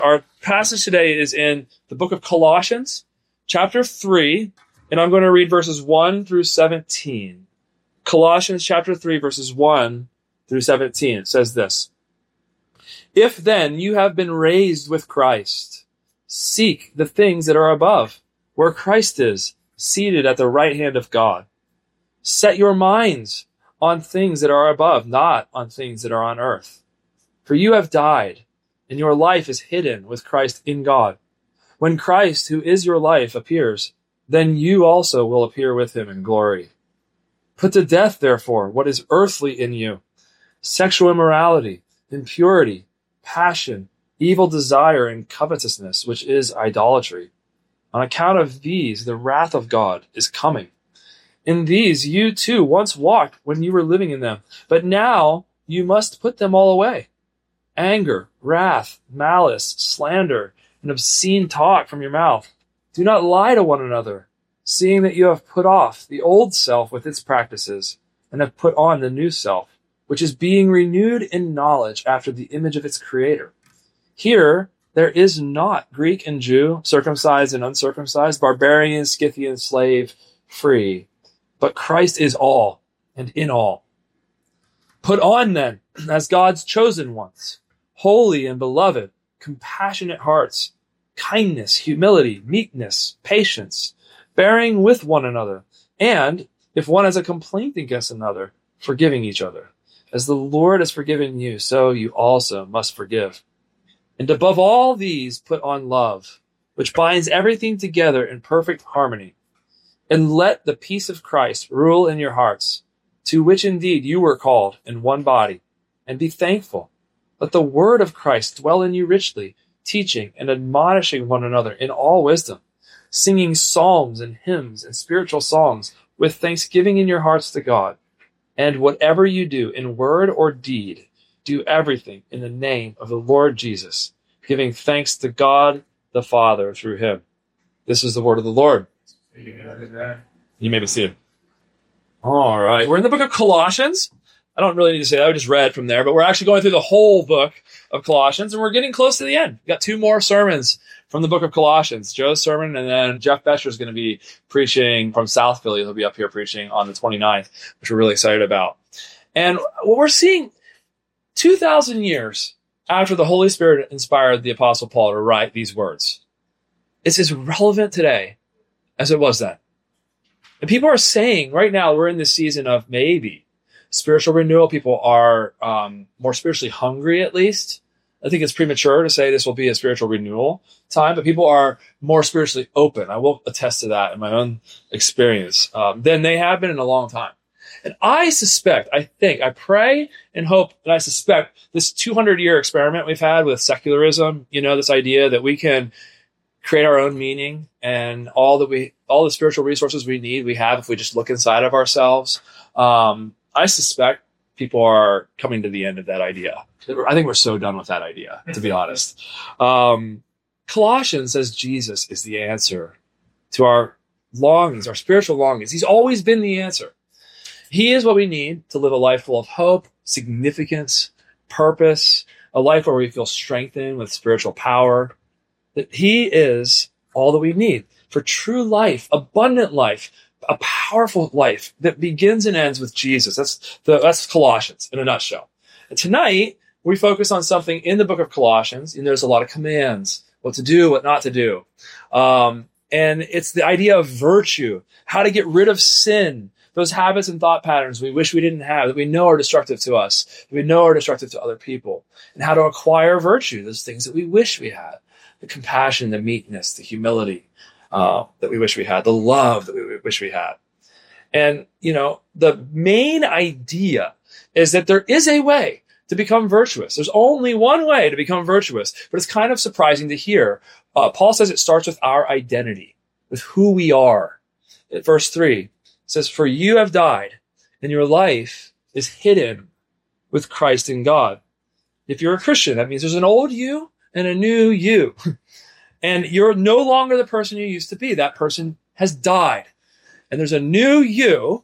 Our passage today is in the book of Colossians, chapter 3, and I'm going to read verses 1 through 17. Colossians chapter 3, verses 1 through 17. It says this: If then you have been raised with Christ, seek the things that are above, where Christ is, seated at the right hand of God. Set your minds on things that are above, not on things that are on earth. For you have died, and your life is hidden with Christ in God. When Christ, who is your life, appears, then you also will appear with him in glory. Put to death, therefore, what is earthly in you: sexual immorality, impurity, passion, evil desire, and covetousness, which is idolatry. On account of these, the wrath of God is coming. In these you too once walked when you were living in them, but now you must put them all away: anger, wrath, malice, slander, and obscene talk from your mouth. Do not lie to one another, seeing that you have put off the old self with its practices, and have put on the new self, which is being renewed in knowledge after the image of its creator. Here there is not Greek and Jew, circumcised and uncircumcised, barbarian, Scythian, slave, free, but Christ is all and in all. Put on then, as God's chosen ones, holy and beloved, compassionate hearts, kindness, humility, meekness, patience, bearing with one another, and, if one has a complaint against another, forgiving each other. As the Lord has forgiven you, so you also must forgive. And above all these, put on love, which binds everything together in perfect harmony. And let the peace of Christ rule in your hearts, to which indeed you were called in one body, and be thankful. Let the word of Christ dwell in you richly, teaching and admonishing one another in all wisdom, singing psalms and hymns and spiritual songs with thanksgiving in your hearts to God. And whatever you do in word or deed, do everything in the name of the Lord Jesus, giving thanks to God the Father through him. This is the word of the Lord. You may be seated. All right. We're in the book of Colossians. I don't really need to say that. I just read from there, but we're actually going through the whole book of Colossians, and we're getting close to the end. We've got 2 more sermons from the book of Colossians. Joe's sermon, and then Jeff Besher is going to be preaching from South Philly. He'll be up here preaching on the 29th, which we're really excited about. And what we're seeing 2,000 years after the Holy Spirit inspired the Apostle Paul to write these words, it's as relevant today as it was then. And people are saying right now we're in this season of maybe spiritual renewal. People are more spiritually hungry, at least. I think it's premature to say this will be a spiritual renewal time, but people are more spiritually open. I will attest to that in my own experience than they have been in a long time. And I suspect, I pray and hope, and I suspect this 200-year experiment we've had with secularism, this idea that we can create our own meaning and all the spiritual resources we have if we just look inside of ourselves. I suspect people are coming to the end of that idea. I think we're so done with that idea, to be honest. Colossians says Jesus is the answer to our longings, our spiritual longings. He's always been the answer. He is what we need to live a life full of hope, significance, purpose, a life where we feel strengthened with spiritual power. That he is all that we need for true life, abundant life, a powerful life that begins and ends with Jesus. That's Colossians in a nutshell. And tonight we focus on something in the book of Colossians, and there's a lot of commands, what to do, what not to do. And it's the idea of virtue, how to get rid of sin, those habits and thought patterns we wish we didn't have, that we know are destructive to us, that we know are destructive to other people, and how to acquire virtue, those things that we wish we had, the compassion, the meekness, the humility that we wish we had, the love that we wish we had. And, the main idea is that there is a way to become virtuous. There's only one way to become virtuous, but it's kind of surprising to hear. Paul says it starts with our identity, with who we are. At verse 3, it says, "For you have died, and your life is hidden with Christ in God." If you're a Christian, that means there's an old you and a new you. And you're no longer the person you used to be. That person has died. And there's a new you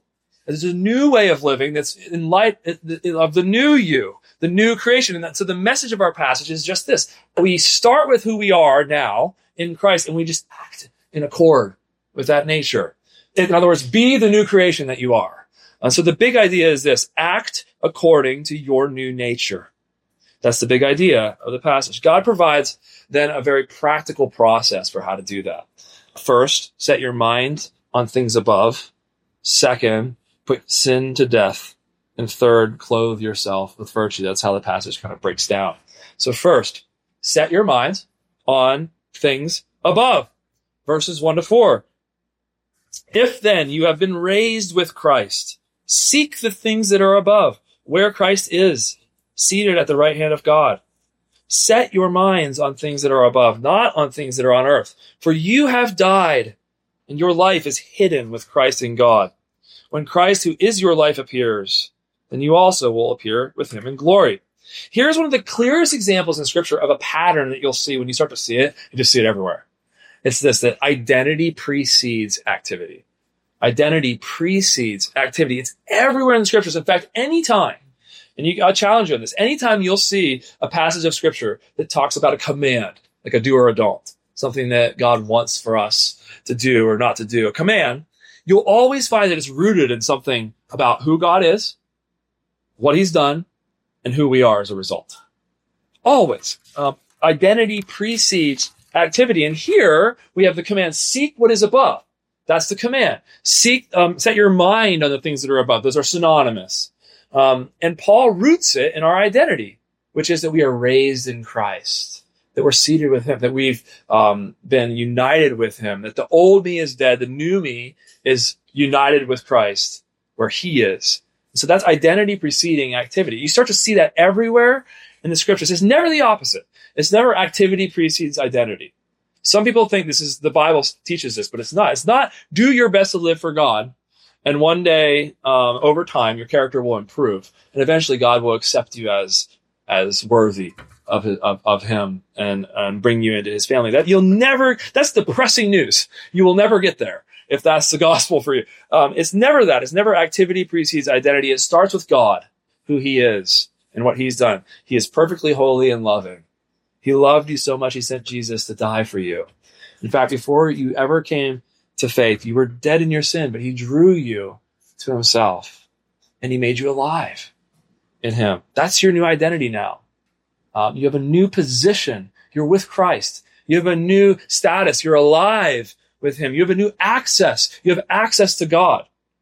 There's a new way of living that's in light of the new you, the new creation. And so the message of our passage is just this. We start with who we are now in Christ, and we just act in accord with that nature. In other words, be the new creation that you are. So the big idea is this: act according to your new nature. That's the big idea of the passage. God provides then a very practical process for how to do that. First, set your mind on things above. Second, put sin to death. And third, clothe yourself with virtue. That's how the passage kind of breaks down. So first, set your mind on things above. Verses 1-4. If then you have been raised with Christ, seek the things that are above, where Christ is, seated at the right hand of God. Set your minds on things that are above, not on things that are on earth. For you have died, and your life is hidden with Christ in God. When Christ, who is your life, appears, then you also will appear with him in glory. Here's one of the clearest examples in Scripture of a pattern that you'll see when you start to see it. You just see it everywhere. It's this, that identity precedes activity. Identity precedes activity. It's everywhere in the Scriptures. In fact, anytime, and I'll challenge you on this, anytime you'll see a passage of Scripture that talks about a command, like a do or a don't, something that God wants for us to do or not to do, a command, you'll always find that it's rooted in something about who God is, what he's done, and who we are as a result. Always. Identity precedes activity. And here we have the command, seek what is above. That's the command. Seek, set your mind on the things that are above. Those are synonymous. And Paul roots it in our identity, which is that we are raised in Christ, that we're seated with him, that we've been united with him, that the old me is dead, the new me is united with Christ, where he is. So that's identity preceding activity. You start to see that everywhere in the Scriptures. It's never the opposite. It's never activity precedes identity. Some people think this is, the Bible teaches this, but it's not. It's not do your best to live for God, and one day, over time, your character will improve, and eventually God will accept you as worthy of him and bring you into his family. That's depressing news. You will never get there if that's the gospel for you. It's never that. It's never activity precedes identity. It starts with God, who he is and what he's done. He is perfectly holy and loving. He loved you so much, he sent Jesus to die for you. In fact, before you ever came to faith, you were dead in your sin, but he drew you to himself, and he made you alive in him. That's your new identity now. You have a new position. You're with Christ. You have a new status. You're alive with him. You have a new access. You have access to God.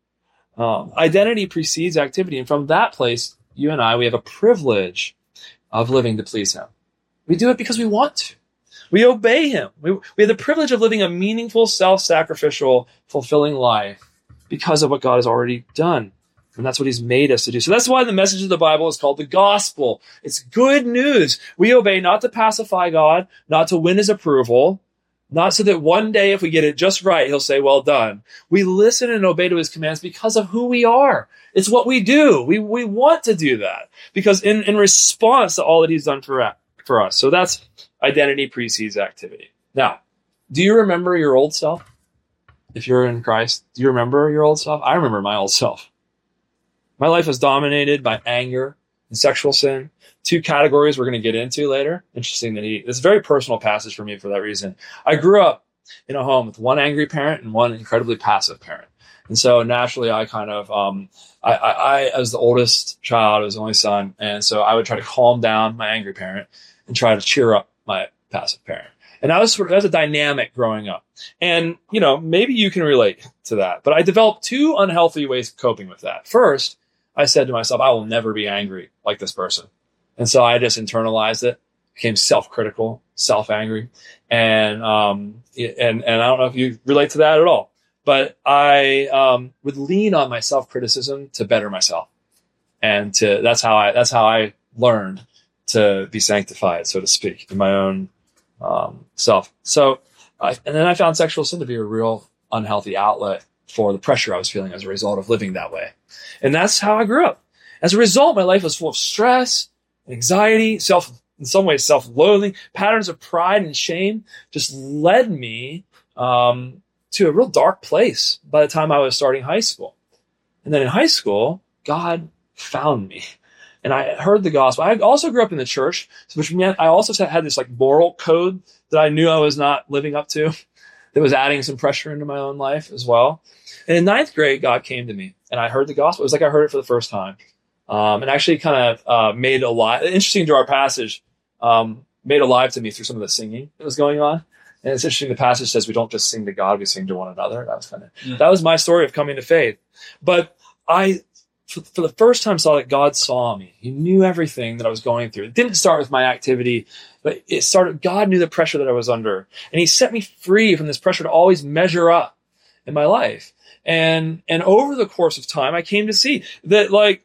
Identity precedes activity. And from that place, you and I, we have a privilege of living to please him. We do it because we want to. We obey him. We have the privilege of living a meaningful, self-sacrificial, fulfilling life because of what God has already done. And that's what he's made us to do. So that's why the message of the Bible is called the gospel. It's good news. We obey not to pacify God, not to win his approval, not so that one day if we get it just right, he'll say, well done. We listen and obey to his commands because of who we are. It's what we do. We want to do that because in response to all that he's done for us. So that's identity precedes activity. Now, do you remember your old self? If you're in Christ, do you remember your old self? I remember my old self. My life was dominated by anger and sexual sin, two categories we're going to get into later. Interesting that it's a very personal passage for me for that reason. I grew up in a home with one angry parent and one incredibly passive parent. And so naturally I kind of, I as the oldest child, I was the only son. And so I would try to calm down my angry parent and try to cheer up my passive parent. And that was a dynamic growing up. And, maybe you can relate to that. But I developed two unhealthy ways of coping with that. First, I said to myself, I will never be angry like this person. And so I just internalized it, became self-critical, self-angry. And I don't know if you relate to that at all. But I would lean on my self-criticism to better myself. And that's how I learned to be sanctified, so to speak, in my own self. So, and then I found sexual sin to be a real unhealthy outlet for the pressure I was feeling as a result of living that way. And that's how I grew up. As a result, my life was full of stress, anxiety, in some ways, self-loathing. Patterns of pride and shame just led me to a real dark place by the time I was starting high school. And then in high school, God found me. And I heard the gospel. I also grew up in the church, which meant I also had this like moral code that I knew I was not living up to, that was adding some pressure into my own life as well. And in ninth grade, God came to me and I heard the gospel. It was like I heard it for the first time. And actually kind of made alive, interesting to our passage, made alive to me through some of the singing that was going on. And it's interesting, the passage says we don't just sing to God, we sing to one another. That was my story of coming to faith. But I, for the first time, saw that God saw me. He knew everything that I was going through. It didn't start with my activity, but it started, God knew the pressure that I was under. And he set me free from this pressure to always measure up in my life. And over the course of time, I came to see that, like,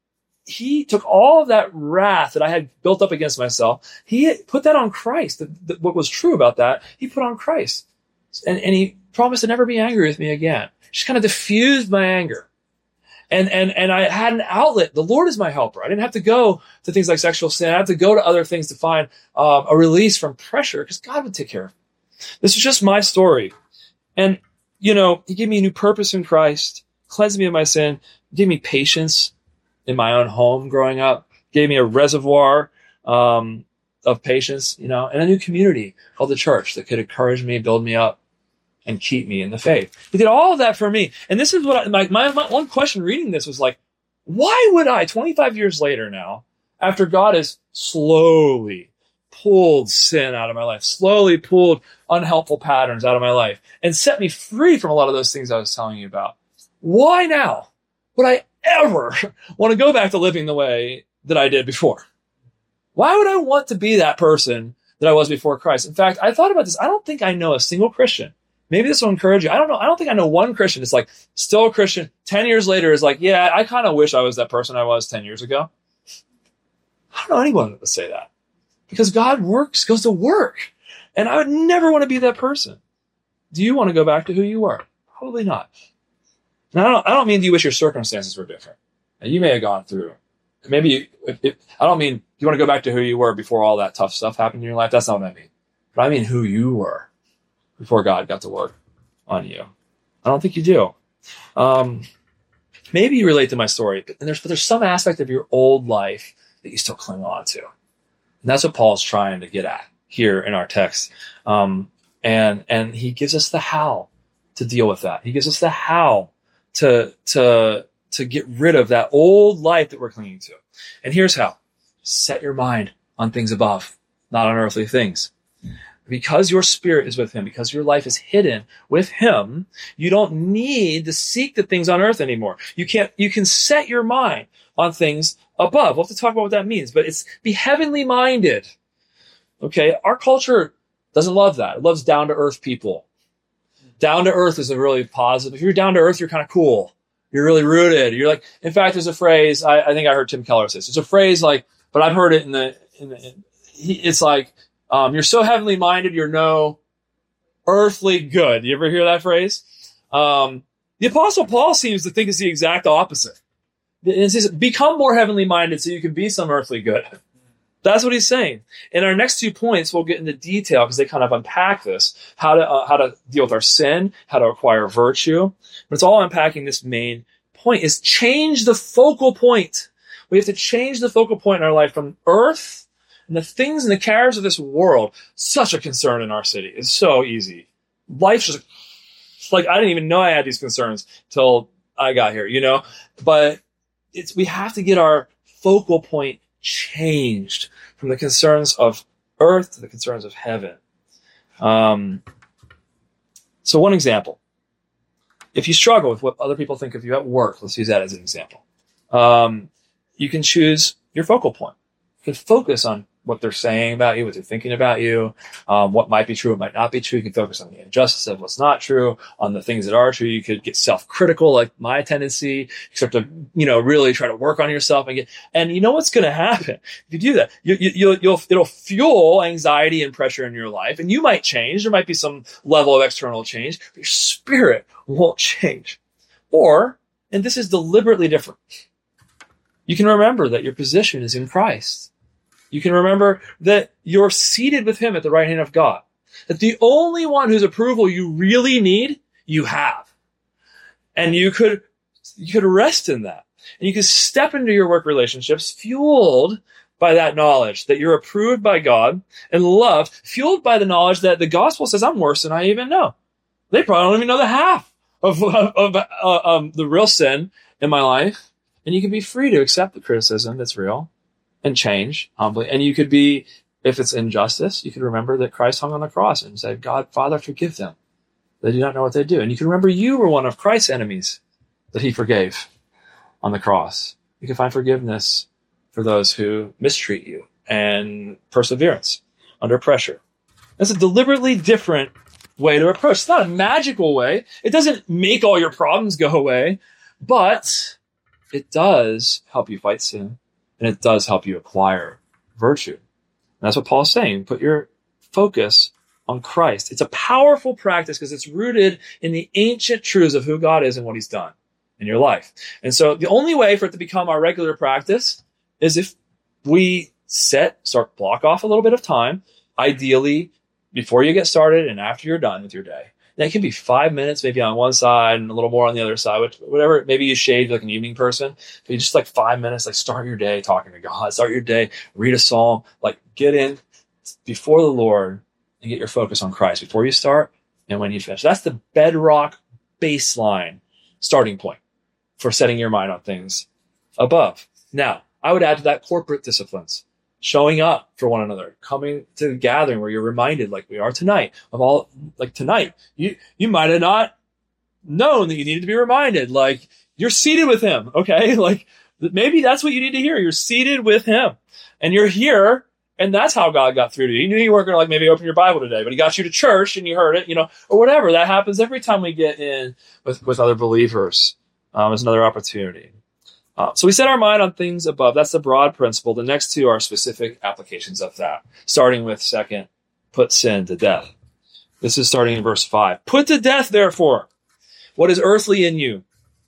he took all of that wrath that I had built up against myself. He put that on Christ. What was true about that, he put on Christ. And he promised to never be angry with me again. Just kind of diffused my anger. And I had an outlet. The Lord is my helper. I didn't have to go to things like sexual sin. I had to go to other things to find a release from pressure because God would take care of me. This is just my story. And, you know, he gave me a new purpose in Christ, cleansed me of my sin, gave me patience in my own home growing up, gave me a reservoir of patience, you know, and a new community called the church that could encourage me, build me up, and keep me in the faith. He did all of that for me. And this is what my one question reading this was like, why would I, 25 years later now, after God has slowly pulled sin out of my life, slowly pulled unhelpful patterns out of my life, and set me free from a lot of those things I was telling you about, why now would I ever want to go back to living the way that I did before? Why would I want to be that person that I was before Christ? In fact, I thought about this. I don't think I know a single Christian. Maybe this will encourage you. I don't know. I don't think I know one Christian. It's like still a Christian 10 years later is like, yeah, I kind of wish I was that person I was 10 years ago. I don't know anyone that would say that because God goes to work. And I would never want to be that person. Do you want to go back to who you were? Probably not. Now, I don't mean do you wish your circumstances were different. Now, you may have gone through. Maybe I don't mean you want to go back to who you were before all that tough stuff happened in your life. That's not what I mean. But I mean who you were before God got to work on you. I don't think you do. Maybe you relate to my story, but there's some aspect of your old life that you still cling on to. And that's what Paul's trying to get at here in our text. And he gives us the how to deal with that. He gives us the how to get rid of that old life that we're clinging to. And here's how. Set your mind on things above, not on earthly things. Because your spirit is with him, because your life is hidden with him, you don't need to seek the things on earth anymore. You can set your mind on things above. We'll have to talk about what that means, but it's be heavenly minded. Okay. Our culture doesn't love that. It loves down to earth people. Down to earth is a really positive. If you're down to earth, you're kind of cool. You're really rooted. You're like, in fact, there's a phrase, I think I heard Tim Keller say this. It's a phrase like, but I've heard it it's like, you're so heavenly minded, you're no earthly good. You ever hear that phrase? The Apostle Paul seems to think it's the exact opposite. It says, become more heavenly minded so you can be some earthly good. That's what he's saying. In our next 2 points, we'll get into detail because they kind of unpack this, how to deal with our sin, how to acquire virtue. But it's all unpacking this main point is change the focal point. We have to change the focal point in our life from earth and the things and the cares of this world. Such a concern in our city. It's so easy. Life's just like, I didn't even know I had these concerns till I got here, you know? But we have to get our focal point changed from the concerns of earth to the concerns of heaven. So one example. If you struggle with what other people think of you at work, let's use that as an example. You can choose your focal point. You can focus on what they're saying about you, what they're thinking about you, what might be true, what might not be true. You can focus on the injustice of what's not true, on the things that are true. You could get self-critical, like my tendency, except to, really try to work on yourself and you know what's going to happen if you do that? It'll fuel anxiety and pressure in your life, and you might change. There might be some level of external change, but your spirit won't change. And this is deliberately different. You can remember that your position is in Christ. You can remember that you're seated with him at the right hand of God. That the only one whose approval you really need, you have. And you could You could rest in that. And you could step into your work relationships fueled by that knowledge that you're approved by God and loved, fueled by the knowledge that the gospel says I'm worse than I even know. They probably don't even know the half of the real sin in my life. And you can be free to accept the criticism that's real and change humbly. And you could be, if it's injustice, you could remember that Christ hung on the cross and said, God, Father, forgive them. They do not know what they do. And you can remember you were one of Christ's enemies that he forgave on the cross. You can find forgiveness for those who mistreat you and perseverance under pressure. That's a deliberately different way to approach. It's not a magical way. It doesn't make all your problems go away, but it does help you fight sin, and it does help you acquire virtue. And that's what Paul's saying. Put your focus on Christ. It's a powerful practice because it's rooted in the ancient truths of who God is and what he's done in your life. And so the only way for it to become our regular practice is if we start block off a little bit of time, ideally before you get started and after you're done with your day. And it can be 5 minutes, maybe on one side and a little more on the other side, whatever. Maybe you shade like an evening person. But you just like 5 minutes, like start your day talking to God, start your day, read a psalm, like get in before the Lord and get your focus on Christ before you start and when you finish. That's the bedrock baseline starting point for setting your mind on things above. Now, I would add to that corporate disciplines, showing up for one another, coming to the gathering where you're reminded, like we are tonight, of all, like tonight, you might have not known that you needed to be reminded, like you're seated with him, okay? Like maybe that's what you need to hear. You're seated with him and you're here, and that's how God got through to you. He knew you weren't going to like maybe open your Bible today, but he got you to church and you heard it, or whatever. That happens every time we get in with other believers. As another opportunity. So we set our mind on things above. That's the broad principle. The next two are specific applications of that. Starting with second, put sin to death. This is starting in verse 5. Put to death, therefore, what is earthly in you.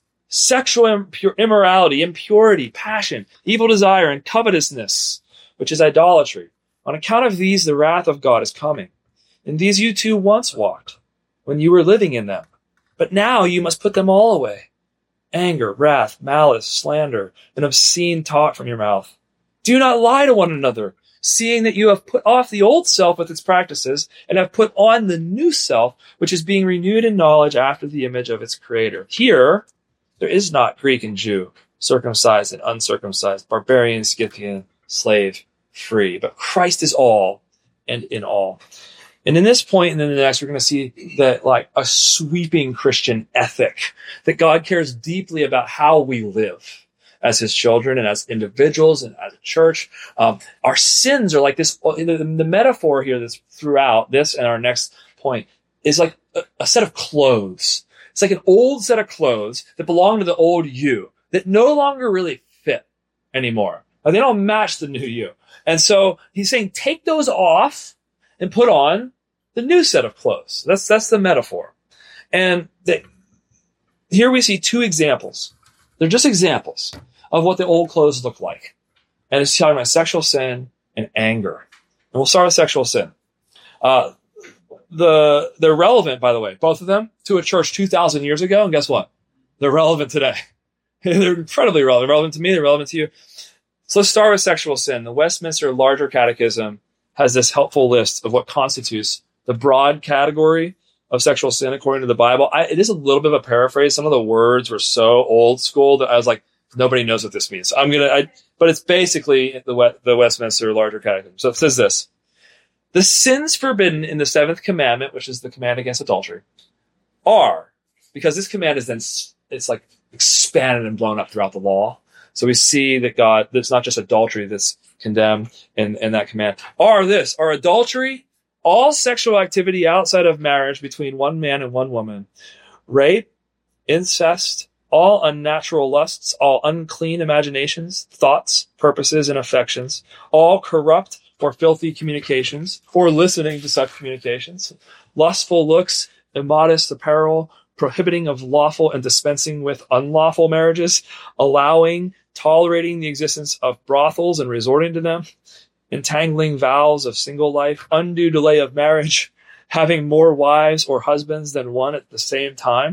Sexual immorality, impurity, passion, evil desire, and covetousness, which is idolatry. On account of these, the wrath of God is coming. In these you too once walked, when you were living in them. But now you must put them all away. Anger, wrath, malice, slander, and obscene talk from your mouth. Do not lie to one another, seeing that you have put off the old self with its practices and have put on the new self, which is being renewed in knowledge after the image of its creator. Here, there is not Greek and Jew, circumcised and uncircumcised, barbarian, Scythian, slave, free, but Christ is all and in all. And in this point and then the next, we're going to see that like a sweeping Christian ethic, that God cares deeply about how we live as his children and as individuals and as a church. Our sins are like this. The metaphor here that's throughout this and our next point is like a set of clothes. It's like an old set of clothes that belong to the old you that no longer really fit anymore. They don't match the new you. And so he's saying, take those off and put on the new set of clothes. That's the metaphor. And here we see two examples. They're just examples of what the old clothes look like. And it's talking about sexual sin and anger. And we'll start with sexual sin. They're relevant, by the way, both of them, to a church 2,000 years ago. And guess what? They're relevant today. They're incredibly relevant. They're relevant to me. They're relevant to you. So let's start with sexual sin. The Westminster Larger Catechism has this helpful list of what constitutes the broad category of sexual sin according to the Bible. It is a little bit of a paraphrase. Some of the words were so old school that I was like, nobody knows what this means. But it's basically the Westminster Larger Catechism. So it says this: the sins forbidden in the seventh commandment, which is the command against adultery, are, because this command is then, it's like expanded and blown up throughout the law. So we see that God, it's not just adultery that's condemned in that command. Are adultery, all sexual activity outside of marriage between one man and one woman, rape, incest, all unnatural lusts, all unclean imaginations, thoughts, purposes, and affections, all corrupt or filthy communications, or listening to such communications, lustful looks, immodest apparel, prohibiting of lawful and dispensing with unlawful marriages, allowing, tolerating the existence of brothels and resorting to them, entangling vows of single life, undue delay of marriage, having more wives or husbands than one at the same time,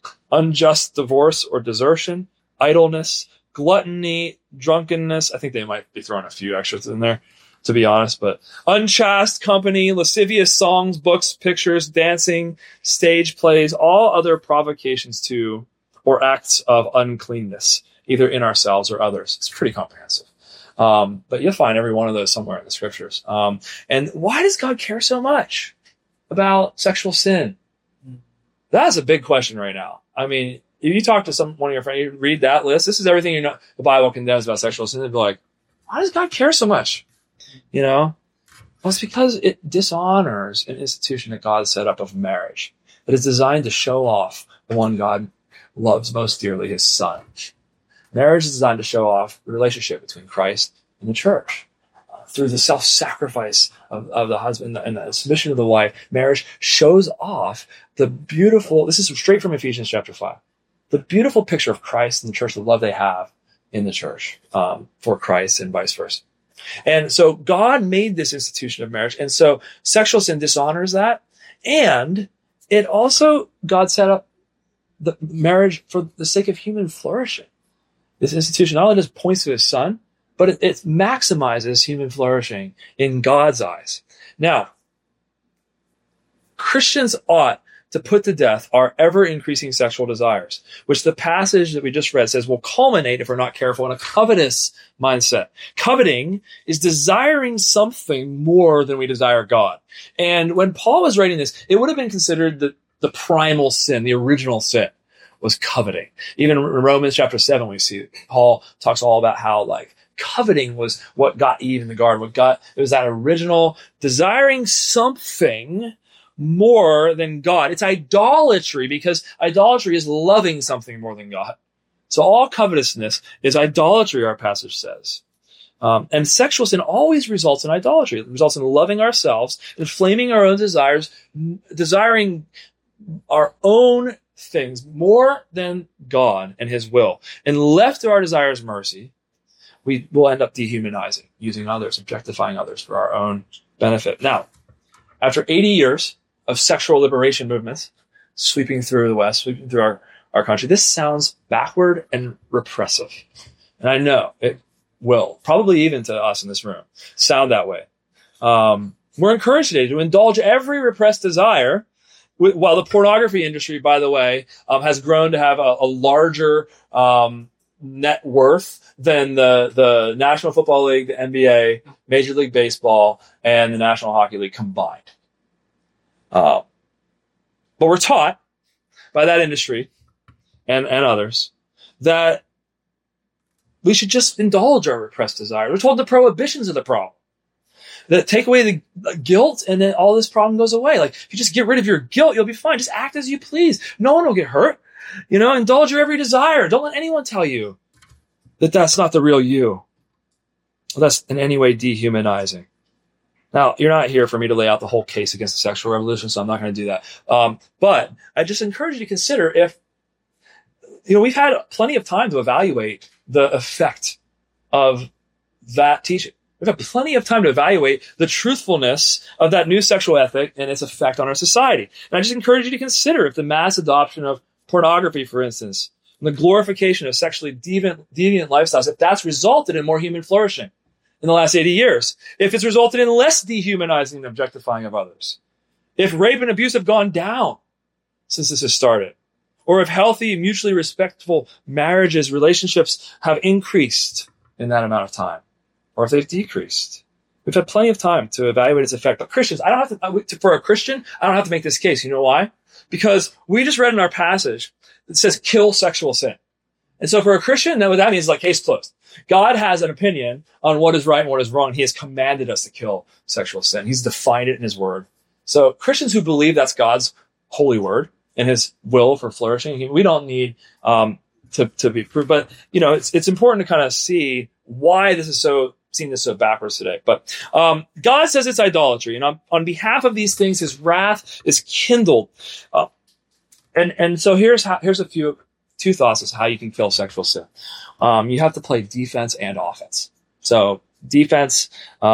unjust divorce or desertion, idleness, gluttony, drunkenness. I think they might be throwing a few extras in there, to be honest, but unchaste company, lascivious songs, books, pictures, dancing, stage plays, all other provocations to or acts of uncleanness, either in ourselves or others. It's pretty comprehensive. But you'll find every one of those somewhere in the scriptures. And why does God care so much about sexual sin? That's a big question right now. I mean, if you talk to one of your friends, you read that list, this is everything the Bible condemns about sexual sin, they'd be like, why does God care so much? Well, it's because it dishonors an institution that God set up of marriage that is designed to show off the one God loves most dearly, his son. Marriage is designed to show off the relationship between Christ and the church. Through the self-sacrifice of the husband and the submission of the wife, marriage shows off the beautiful, this is straight from Ephesians chapter 5, the beautiful picture of Christ and the church, the love they have in the church for Christ and vice versa. And so God made this institution of marriage. And so sexual sin dishonors that. And it also, God set up the marriage for the sake of human flourishing. This institution not only just points to his son, but it maximizes human flourishing in God's eyes. Now, Christians ought to put to death our ever-increasing sexual desires, which the passage that we just read says will culminate, if we're not careful, in a covetous mindset. Coveting is desiring something more than we desire God. And when Paul was writing this, it would have been considered the primal sin, the original sin was coveting. Even in Romans chapter 7, we see Paul talks all about how coveting was what got Eve in the garden. It was that original desiring something more than God. It's idolatry, because idolatry is loving something more than God. So all covetousness is idolatry, our passage says. And sexual sin always results in idolatry. It results in loving ourselves, inflaming our own desires, desiring our own things more than God and his will. And left to our desires' mercy, we will end up dehumanizing, using others, objectifying others for our own benefit. Now, after 80 years of sexual liberation movements sweeping through the West, sweeping through our country, this sounds backward and repressive. And I know it will, probably even to us in this room, sound that way. We're encouraged today to indulge every repressed desire, while the pornography industry, by the way, has grown to have a larger net worth than the National Football League, the NBA, Major League Baseball, and the National Hockey League combined. But we're taught by that industry and others that we should just indulge our repressed desire. We're told the prohibitions of the problem. That take away the guilt, and then all this problem goes away. If you just get rid of your guilt, you'll be fine. Just act as you please. No one will get hurt. Indulge your every desire. Don't let anyone tell you that that's not the real you. That's in any way dehumanizing. Now, you're not here for me to lay out the whole case against the sexual revolution, so I'm not going to do that. But I just encourage you to consider if, we've had plenty of time to evaluate the effect of that teaching. We've had plenty of time to evaluate the truthfulness of that new sexual ethic and its effect on our society. And I just encourage you to consider if the mass adoption of pornography, for instance, and the glorification of sexually deviant lifestyles, if that's resulted in more human flourishing in the last 80 years, if it's resulted in less dehumanizing and objectifying of others, if rape and abuse have gone down since this has started, or if healthy, mutually respectful marriages, relationships have increased in that amount of time, or if they've decreased. We've had plenty of time to evaluate its effect. But Christians, for a Christian, I don't have to make this case. You know why? Because we just read in our passage that says kill sexual sin. And so for a Christian, what that means is case closed. God has an opinion on what is right and what is wrong. He has commanded us to kill sexual sin. He's defined it in his word. So Christians who believe that's God's holy word and his will for flourishing, we don't need to be proved. But, it's important to kind of see why this is seen this so backwards today. But God says it's idolatry. And on behalf of these things, his wrath is kindled. And so here's two thoughts as how you can kill sexual sin. You have to play defense and offense. So defense,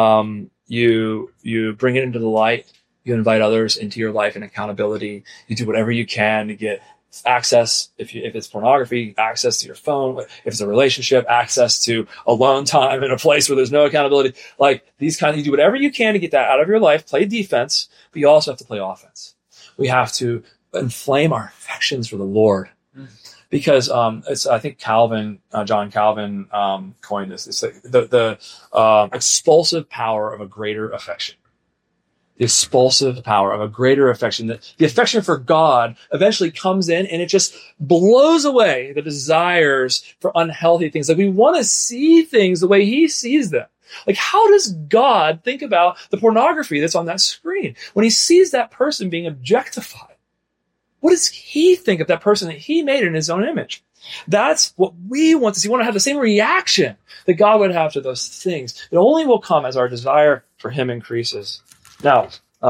you bring it into the light. You invite others into your life and accountability. You do whatever you can to get access, if it's pornography, access to your phone, if it's a relationship, access to alone time in a place where there's no accountability, like these kinds, you do whatever you can to get that out of your life, play defense, but you also have to play offense. We have to inflame our affections for the Lord. Because I think John Calvin coined this. It's like the expulsive power of a greater affection. The expulsive power of a greater affection. The affection for God eventually comes in and it just blows away the desires for unhealthy things. Like we want to see things the way he sees them. Like how does God think about the pornography that's on that screen when he sees that person being objectified? What does he think of that person that he made in his own image? That's what we want to see. We want to have the same reaction that God would have to those things. It only will come as our desire for him increases. Now,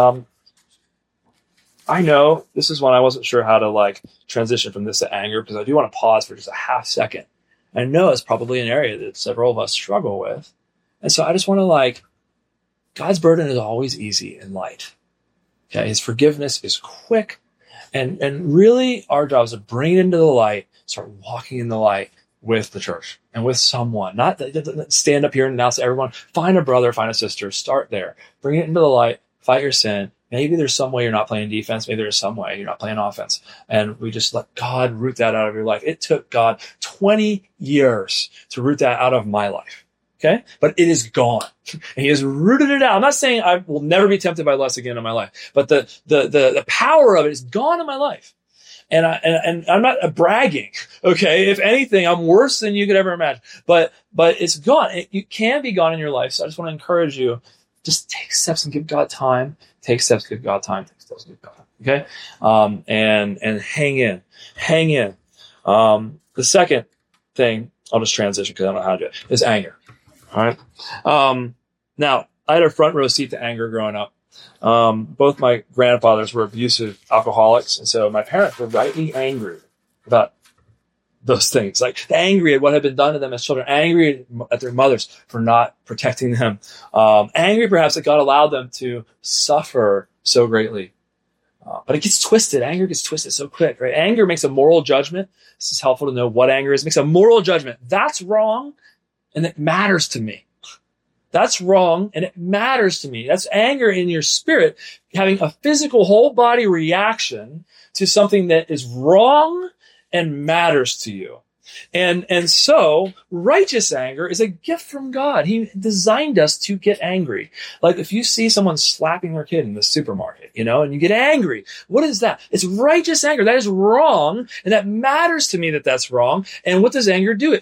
I know this is one I wasn't sure how to transition from this to anger, because I do want to pause for just a half second. I know it's probably an area that several of us struggle with. And so I just want to God's burden is always easy and light. Okay. His forgiveness is quick. And really our job is to bring it into the light, start walking in the light with the church and with someone, not stand up here and announce to everyone, find a brother, find a sister, start there, bring it into the light, fight your sin. Maybe there's some way you're not playing defense. Maybe there's some way you're not playing offense. And we just let God root that out of your life. It took God 20 years to root that out of my life. Okay. But it is gone. And he has rooted it out. I'm not saying I will never be tempted by lust again in my life, but the power of it is gone in my life. And I'm not bragging. Okay. If anything, I'm worse than you could ever imagine, but it's gone. It can be gone in your life. So I just want to encourage you, just take steps and give God time. Take steps, give God time. Take steps, give God time. Okay. And hang in. The second thing, I'll just transition because I don't know how to do it, is anger. All right. Now, I had a front row seat to anger growing up. Both my grandfathers were abusive alcoholics, and so my parents were rightly angry about those things. Angry at what had been done to them as children, angry at their mothers for not protecting them, angry perhaps that God allowed them to suffer so greatly. But it gets twisted. Anger gets twisted so quick, right? Anger makes a moral judgment. This is helpful to know what anger is. It makes a moral judgment. That's wrong. And it matters to me. That's wrong, and it matters to me. That's anger in your spirit, having a physical whole body reaction to something that is wrong and matters to you. And so righteous anger is a gift from God. He designed us to get angry. Like if you see someone slapping their kid in the supermarket, and you get angry, what is that? It's righteous anger. That is wrong, and that matters to me that that's wrong. And what does anger do?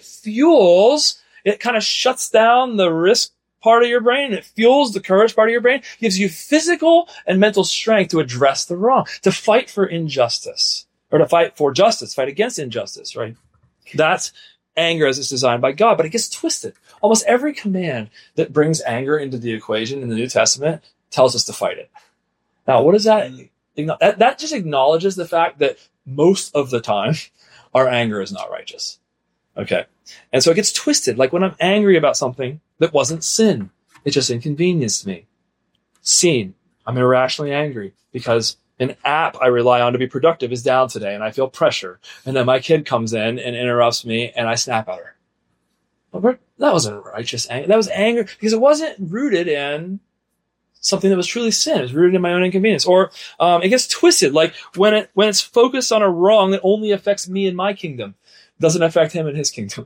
It kind of shuts down the risk part of your brain. It fuels the courage part of your brain, gives you physical and mental strength to address the wrong, to fight for injustice, or to fight for justice, fight against injustice, right? That's anger as it's designed by God, but it gets twisted. Almost every command that brings anger into the equation in the New Testament tells us to fight it. Now, what is that? That just acknowledges the fact that most of the time, our anger is not righteous. Okay. And so it gets twisted. Like when I'm angry about something that wasn't sin, it just inconvenienced me. Sin. I'm irrationally angry because an app I rely on to be productive is down today and I feel pressure. And then my kid comes in and interrupts me and I snap at her. But that wasn't righteous anger. That was anger because it wasn't rooted in something that was truly sin. It was rooted in my own inconvenience. Or it gets twisted. Like when it's focused on a wrong that only affects me and my kingdom, doesn't affect him and his kingdom.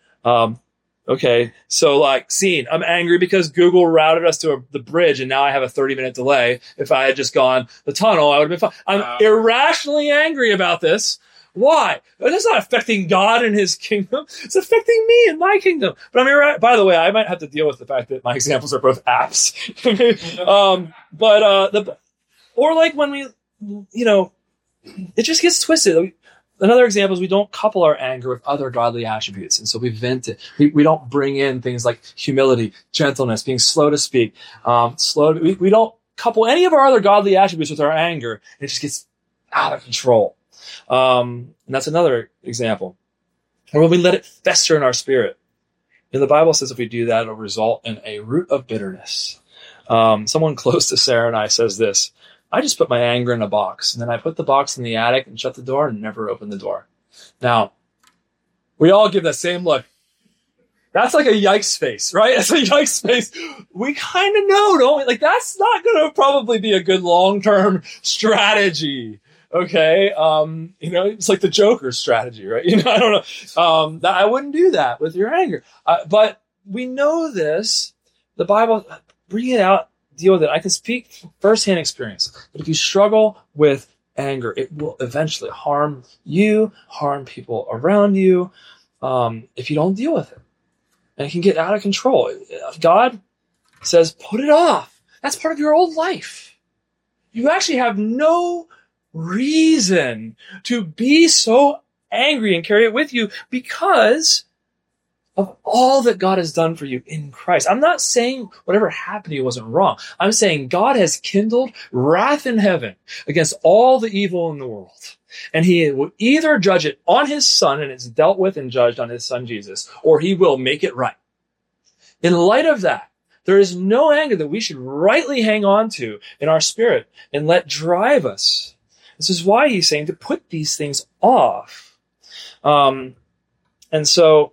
Okay, so scene. I'm angry because Google routed us to the bridge, and now I have a 30-minute delay. If I had just gone the tunnel, I would have been fine. I'm irrationally angry about this. Why? It's not affecting God and his kingdom. It's affecting me and my kingdom. But by the way, I might have to deal with the fact that my examples are both apps. Or when we, it just gets twisted. Another example is we don't couple our anger with other godly attributes. And so we vent it. We don't bring in things like humility, gentleness, being slow to speak, we don't couple any of our other godly attributes with our anger. It just gets out of control. And that's another example. Or when we let it fester in our spirit. And the Bible says if we do that, it'll result in a root of bitterness. Someone close to Sarah and I says this. I just put my anger in a box, and then I put the box in the attic and shut the door and never open the door. Now, we all give that same look. That's like a yikes face, right? That's a yikes face. We kind of know, don't we? Like, that's not going to probably be a good long-term strategy. Okay. It's like the Joker's strategy, right? I don't know. That I wouldn't do that with your anger. But we know this. The Bible, bring it out, deal with it. I can speak firsthand experience. But if you struggle with anger, it will eventually harm you, harm people around you, if you don't deal with it. And it can get out of control. God says, put it off. That's part of your old life. You actually have no reason to be so angry and carry it with you because of all that God has done for you in Christ. I'm not saying whatever happened to you wasn't wrong. I'm saying God has kindled wrath in heaven against all the evil in the world. And he will either judge it on his son, and it's dealt with and judged on his son Jesus, or he will make it right. In light of that, there is no anger that we should rightly hang on to in our spirit and let drive us. This is why he's saying to put these things off. And so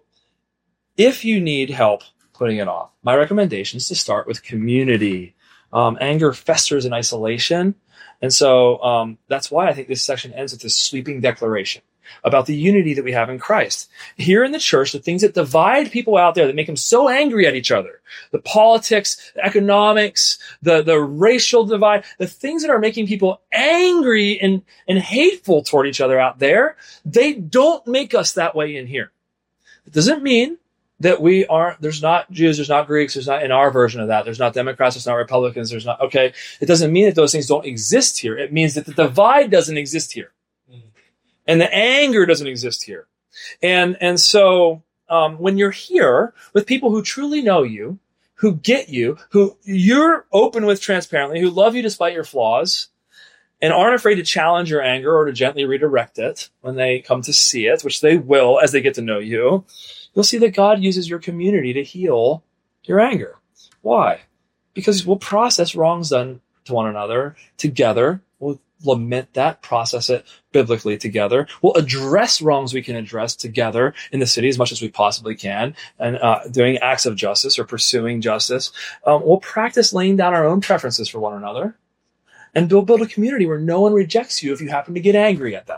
if you need help putting it off, my recommendation is to start with community. Anger festers in isolation. And so that's why I think this section ends with this sweeping declaration about the unity that we have in Christ. Here in the church, the things that divide people out there, that make them so angry at each other, the politics, the economics, the racial divide, the things that are making people angry and hateful toward each other out there, they don't make us that way in here. It doesn't mean that there's not Jews, there's not Greeks, there's not, in our version of that, there's not Democrats, there's not Republicans, there's not, okay. It doesn't mean that those things don't exist here. It means that the divide doesn't exist here. And the anger doesn't exist here. And so, when you're here with people who truly know you, who get you, who you're open with transparently, who love you despite your flaws, and aren't afraid to challenge your anger or to gently redirect it when they come to see it, which they will as they get to know you, you'll see that God uses your community to heal your anger. Why? Because we'll process wrongs done to one another together. We'll lament that, process it biblically together. We'll address wrongs we can address together in the city as much as we possibly can, and doing acts of justice or pursuing justice. We'll practice laying down our own preferences for one another, and build a community where no one rejects you if you happen to get angry at them.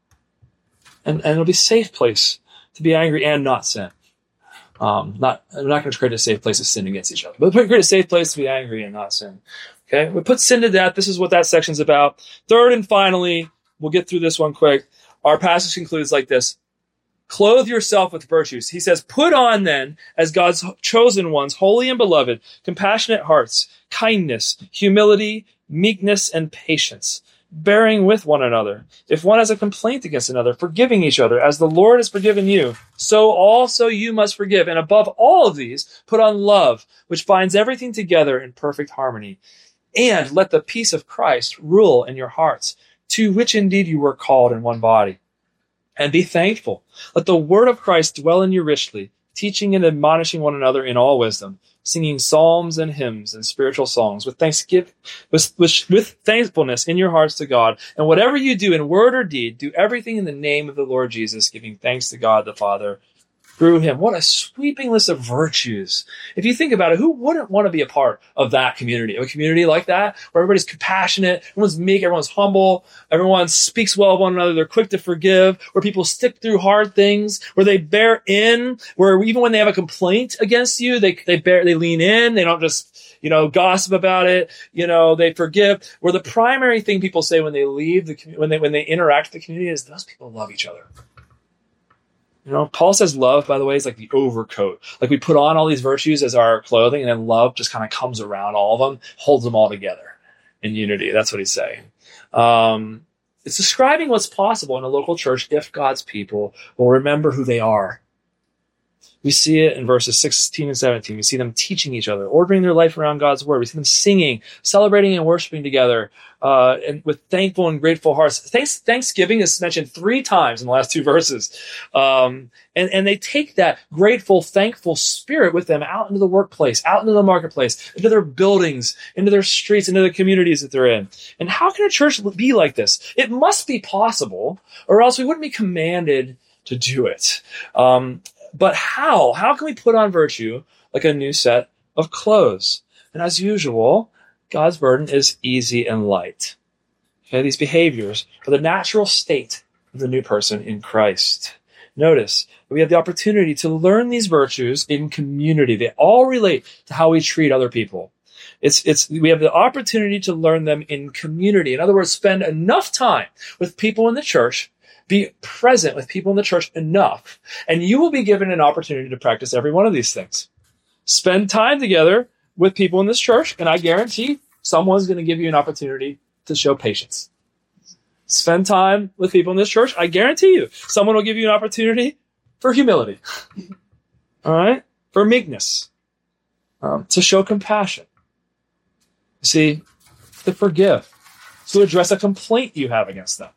And it'll be a safe place to be angry and not sin. I'm not going to create a safe place to sin against each other, but create a safe place to be angry and not sin. Okay, we put sin to death. This is what that section's about. Third and finally, we'll get through this one quick. Our passage concludes like this. Clothe yourself with virtues. He says, put on then, as God's chosen ones, holy and beloved, compassionate hearts, kindness, humility, meekness, and patience, bearing with one another. If one has a complaint against another, forgiving each other, as the Lord has forgiven you, so also you must forgive. And above all of these, put on love, which binds everything together in perfect harmony. And let the peace of Christ rule in your hearts, to which indeed you were called in one body. And be thankful. Let the word of Christ dwell in you richly, teaching and admonishing one another in all wisdom, singing psalms and hymns and spiritual songs with thanksgiving, with thankfulness in your hearts to God. And whatever you do in word or deed, do everything in the name of the Lord Jesus, giving thanks to God the Father through him. What a sweeping list of virtues. If you think about it, who wouldn't want to be a part of that community? A community like that, where everybody's compassionate, everyone's meek, everyone's humble, everyone speaks well of one another, they're quick to forgive, where people stick through hard things, where they bear in, where even when they have a complaint against you, they lean in, they don't just, gossip about it, they forgive. Where the primary thing people say when they leave when they interact with the community is those people love each other. Paul says love, by the way, is like the overcoat. Like we put on all these virtues as our clothing, and then love just kind of comes around all of them, holds them all together in unity. That's what he's saying. It's describing what's possible in a local church if God's people will remember who they are We see it in verses 16 and 17. We see them teaching each other, ordering their life around God's word. We see them singing, celebrating, and worshiping together, and with thankful and grateful hearts. Thanksgiving is mentioned 3 times in the last 2 verses. And they take that grateful, thankful spirit with them out into the workplace, out into the marketplace, into their buildings, into their streets, into the communities that they're in. And how can a church be like this? It must be possible, or else we wouldn't be commanded to do it. But how? How can we put on virtue like a new set of clothes? And as usual, God's burden is easy and light. Okay, these behaviors are the natural state of the new person in Christ. Notice we have the opportunity to learn these virtues in community. They all relate to how we treat other people. We have the opportunity to learn them in community. In other words, spend enough time with people in the church. Be present with people in the church enough, and you will be given an opportunity to practice every one of these things. Spend time together with people in this church, and I guarantee someone's going to give you an opportunity to show patience. Spend time with people in this church. I guarantee you, someone will give you an opportunity for humility. All right? For meekness. To show compassion. See, to forgive. To address a complaint you have against them.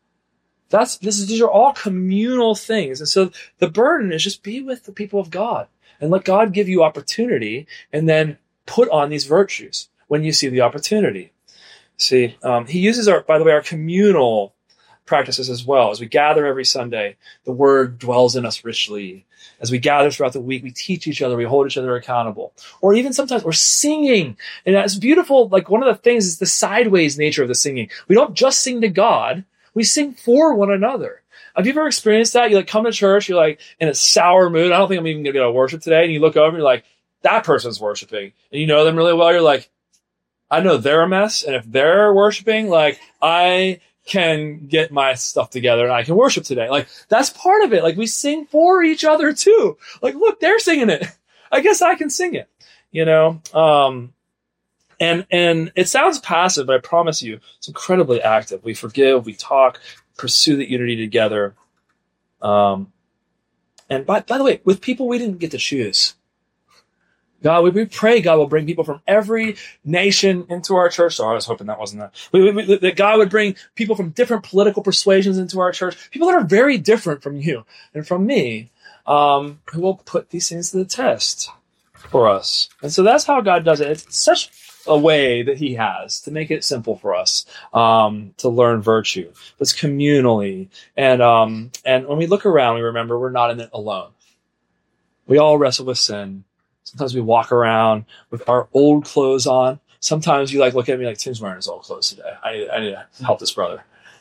These are all communal things. And so the burden is just be with the people of God and let God give you opportunity and then put on these virtues when you see the opportunity. See, he uses our communal practices as well. As we gather every Sunday, the word dwells in us richly. As we gather throughout the week, we teach each other, we hold each other accountable. Or even sometimes we're singing. And that's beautiful. Like one of the things is the sideways nature of the singing. We don't just sing to God. We sing for one another. Have you ever experienced that? You come to church, you're in a sour mood. I don't think I'm even going to go to worship today. And you look over and you're that person's worshiping. And you know them really well. You're I know they're a mess. And if they're worshiping, I can get my stuff together and I can worship today. That's part of it. We sing for each other too. Look, they're singing it. I guess I can sing it, And it sounds passive, but I promise you, it's incredibly active. We forgive, we talk, pursue the unity together. And by the way, with people we didn't get to choose. We pray God will bring people from every nation into our church. Sorry, I was hoping that wasn't that. That God would bring people from different political persuasions into our church. People that are very different from you and from me, who will put these things to the test for us. And so that's how God does it. It's such a way that he has to make it simple for us to learn virtue. It's communally. And when we look around, we remember we're not in it alone. We all wrestle with sin. Sometimes we walk around with our old clothes on. Sometimes you look at me Tim's wearing his old clothes today. I need to help this brother,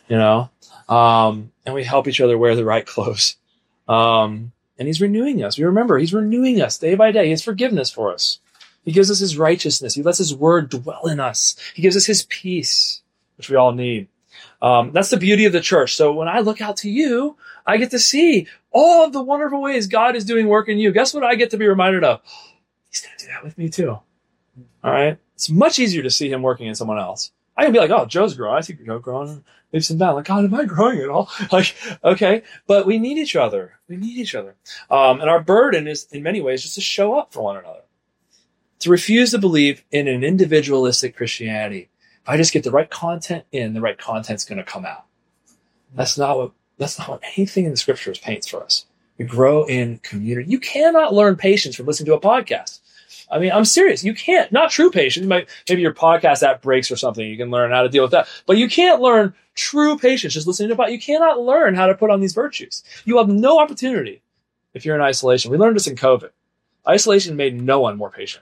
and we help each other wear the right clothes. And he's renewing us. We remember he's renewing us day by day. He has forgiveness for us. He gives us his righteousness. He lets his word dwell in us. He gives us his peace, which we all need. That's the beauty of the church. So when I look out to you, I get to see all of the wonderful ways God is doing work in you. Guess what I get to be reminded of? He's going to do that with me too. All right. It's much easier to see him working in someone else. I can be oh, Joe's growing. I see Joe growing leaps and bounds. God, am I growing at all? Okay. But we need each other. We need each other. And our burden is in many ways just to show up for one another. To refuse to believe in an individualistic Christianity. If I just get the right content in, the right content's going to come out. That's not what anything in the scriptures paints for us. We grow in community. You cannot learn patience from listening to a podcast. I mean, I'm serious. You can't. Not true patience. Maybe your podcast app breaks or something. You can learn how to deal with that. But you can't learn true patience just listening to a podcast. You cannot learn how to put on these virtues. You have no opportunity if you're in isolation. We learned this in COVID. Isolation made no one more patient.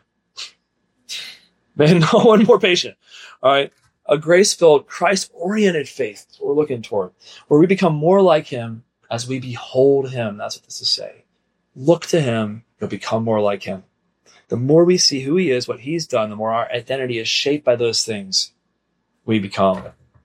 Made no one more patient. All right. A grace-filled, Christ-oriented faith is what we're looking toward, where we become more like him as we behold him. That's what this is saying. Look to him, you'll become more like him. The more we see who he is, what he's done, the more our identity is shaped by those things we become.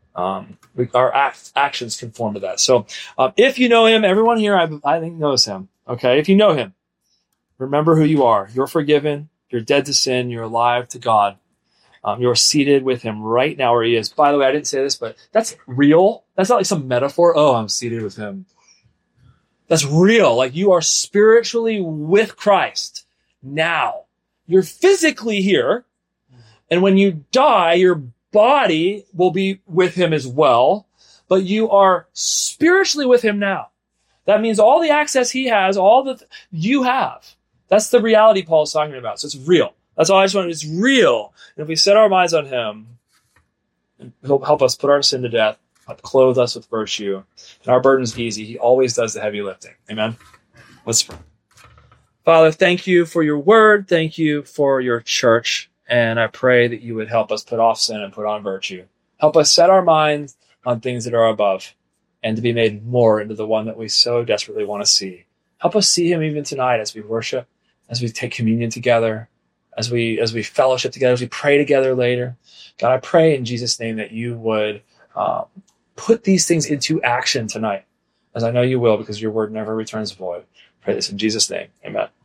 Our actions conform to that. So if you know him, everyone here, I think, knows him. Okay, if you know him, remember who you are. You're forgiven. You're dead to sin. You're alive to God. You're seated with him right now where he is. By the way, I didn't say this, but that's real. That's not like some metaphor. Oh, I'm seated with him. That's real. Like you are spiritually with Christ now. You're physically here. And when you die, your body will be with him as well. But you are spiritually with him now. That means all the access he has, all that you have. That's the reality Paul's talking about. So it's real. That's all I just want. It's real. And if we set our minds on him, he'll help us put our sin to death, clothe us with virtue, and our burden's easy. He always does the heavy lifting. Amen. Let's pray. Father, thank you for your word. Thank you for your church. And I pray that you would help us put off sin and put on virtue. Help us set our minds on things that are above and to be made more into the one that we so desperately want to see. Help us see him even tonight as we worship, as we take communion together, as we fellowship together, as we pray together later. God, I pray in Jesus' name that you would put these things into action tonight, as I know you will, because your word never returns void. I pray this in Jesus' name. Amen.